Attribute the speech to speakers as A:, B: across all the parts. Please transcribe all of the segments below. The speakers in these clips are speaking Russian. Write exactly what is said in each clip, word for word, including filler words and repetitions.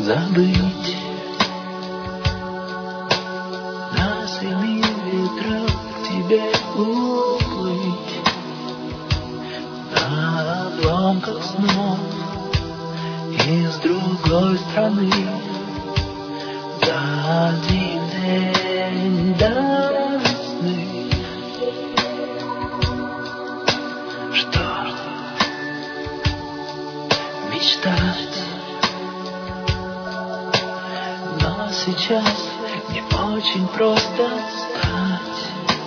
A: забыть. На семи ветрах к тебе уплыть, на обломках снов из другой страны. За один день до весны. Что ж, мечтать, но сейчас не очень просто стать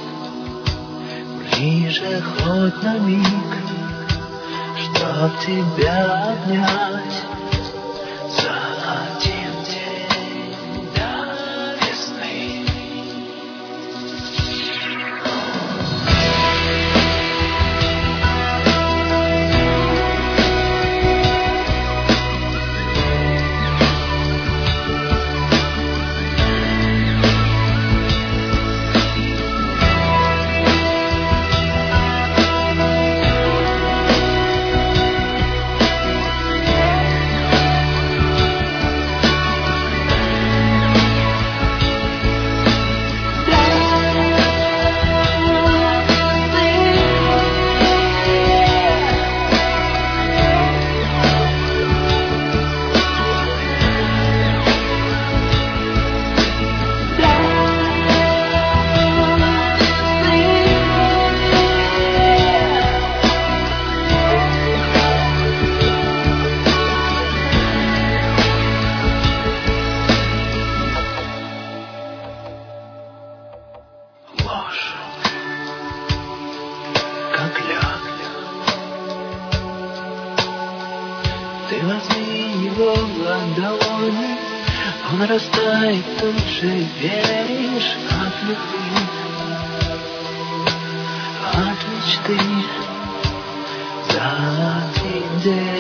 A: ближе хоть на миг, чтоб тебя обнять. За один день до весны. Ложь, как лед. Ты возьми его в ладони, он растает тут же, веришь, от любви, от мечты. За один день